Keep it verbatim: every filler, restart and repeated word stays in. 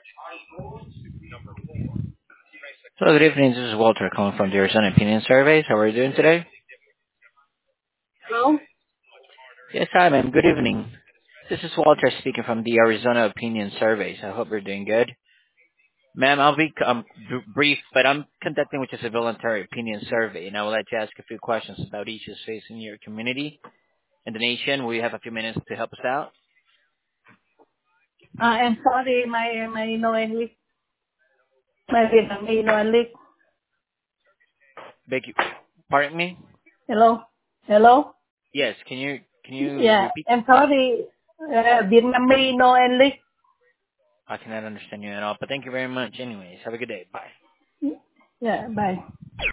Hello, good evening. This is Walter calling from the Arizona Opinion Surveys. How are you doing today? Hello? Yes, hi, ma'am. Good evening. This is Walter speaking from the Arizona Opinion Surveys. I hope you're doing good. Ma'am, I'll be um, b- brief, but I'm conducting which is a voluntary opinion survey, and I would like to ask a few questions about issues facing your community and the nation. Will you have a few minutes to help us out? Uh, I'm sorry, my my no English, my Vietnamese no English. Beg you, pardon me? Hello? Hello? Yes, can you can you Yeah, repeat? I'm sorry, uh, Vietnamese no English. I cannot understand you at all, but thank you very much anyways. Have a good day. Bye. Yeah, bye.